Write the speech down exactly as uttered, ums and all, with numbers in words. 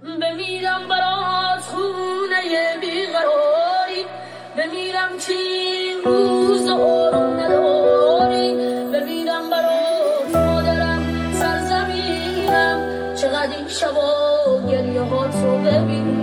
بمیرم برات خونه بیقراری، بمیرم که این روز آروم نداری، بمیرم برات مادرم سرزمینم، چقدر این شبا گریه هات رو ببین.